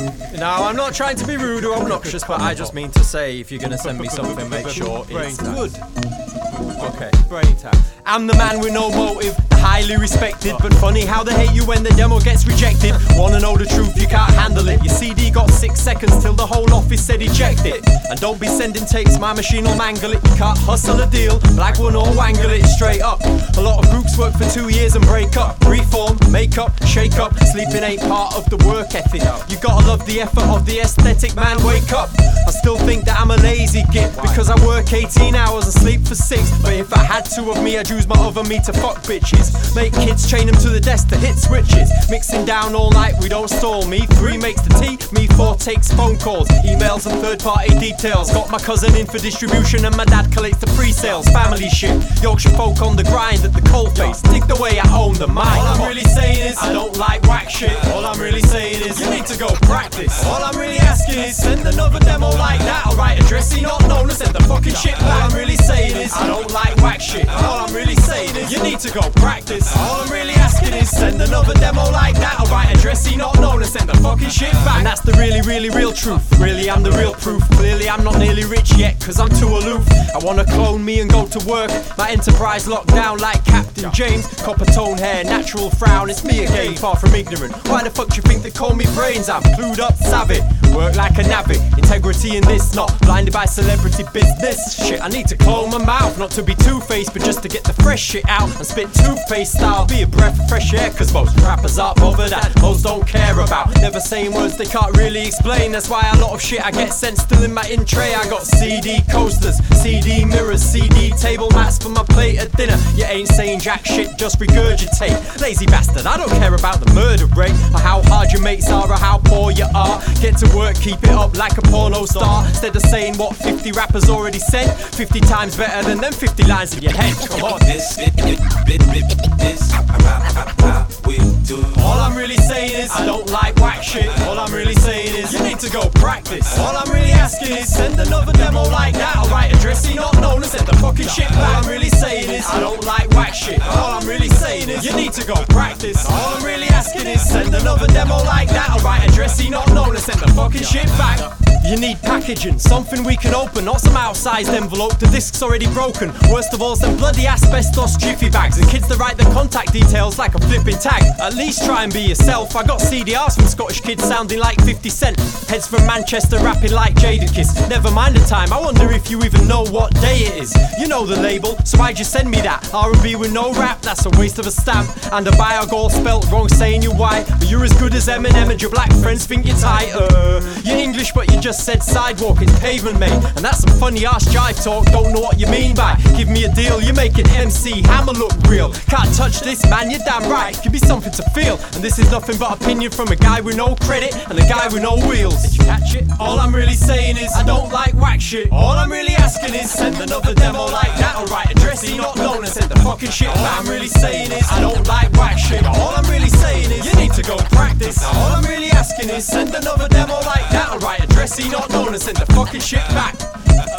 Now, I'm not trying to be rude or obnoxious, but I just mean to say, if you're gonna send me something, make sure it's good. Okay. Brain tap. I'm the man with no motive, highly respected, but funny how they hate you when the demo gets rejected. Wanna know the truth, you can't handle it. Your CD got 6 seconds till the whole office said eject it. And don't be sending tapes, my machine will mangle it. You can't hustle a deal, black one or wangle it straight up. A lot of groups work for 2 years and break up. Reform, make up, shake up, sleeping ain't part of the work ethic. You gotta love the effort of the aesthetic, man, wake up. I still think that I'm a lazy git, because I work 18 hours and sleep for 6. But if I had 2 of me, I'd use my other me to fuck bitches. Make kids, chain them to the desk to hit switches. Mixing down all night, we don't stall. Me 3 makes the tea, me 4 takes phone calls, emails and third-party details. Got my cousin in for distribution and my dad collects the pre-sales. Family shit, Yorkshire folk on the grind at the coalface. Dig the way I own the mic. All I'm really saying is, I don't like whack shit. All I'm really saying is, you need to go practice. All I'm really asking is, send another demo like that. I'll write a dressy not known and send the fucking shit back. All I'm really saying is, I don't like whack shit. All I'm really saying is, you need to go practice. All I'm really asking is, send another demo like that. I'll write a dressy not known and send the fucking shit back. And that's the really, really real truth. Really, I'm the real proof. Clearly, I'm not nearly rich yet, cause I'm too aloof. I wanna clone me and go to work. My enterprise locked down like Captain James. Copper tone hair, natural frown. It's me again, far from ignorant. Why the fuck do you think they call me brains? I'm clued up, savvy. Work like a navvy. Integrity in this, not blinded by celebrity business. Shit, I need to clone my mouth, not to be two-faced, but just to get the fresh shit out and spit toothpaste style. Be a breath of fresh air, cause most rappers aren't bothered and most don't care about. Never saying words they can't really explain. That's why a lot of shit I get sent still in my in tray. I got CD coasters, CD mirrors, CD table mats for my plate at dinner. You ain't saying jack shit, just regurgitate. Lazy bastard, I don't care about the murder rate, or how hard your mates are, or how poor you are. Get to work, keep it up like a porno star. Instead of saying what 50 rappers already said, 50 times better than them 50 lines in your head. Come on. This how we do. All I'm really saying is, I don't like whack shit. All I'm really saying is, you need to go practice. All I'm really asking is, send another demo like that. I'll write a dressy not known and send the fucking shit back. All I'm really saying is, I don't like whack shit. All I'm really saying is, you need to go practice. All I'm really asking is, send another demo like that. I'll write a dressy not known and send the fucking shit back. You need packaging, something we can open, not some outsized envelope, the disc's already broken. Worst of all, some bloody asbestos jiffy bags, and kids that write the contact details like a flipping tag. At least try and be yourself. I got CDRs from Scottish kids sounding like 50 Cent, heads from Manchester rapping like Jadakiss. Never mind the time, I wonder if you even know what day it is. You know the label, so why'd you send me that? R&B with no rap, that's a waste of a stamp. And a biogol spelt wrong, saying you white, but you're as good as Eminem and your black friends think you're tight. You're English but you just said sidewalk, it's pavement, mate. And that's some funny ass jive talk, don't know what you mean by give me a deal. You're making MC Hammer look real. Can't touch this, man, you're damn right. Give me something to feel, and this is nothing but opinion from a guy with no credit and a guy with no wheels. Did you catch it? All I'm really saying is, I don't like whack shit. All I'm really asking is, send another demo like that. I'll write a dressy not known and send the fucking shit back. All I'm really saying is, I don't like whack shit. All I'm really saying is, you need to go practice. All I'm really asking is, send another demo like that. I'll write a dressy not known and send the fucking shit back.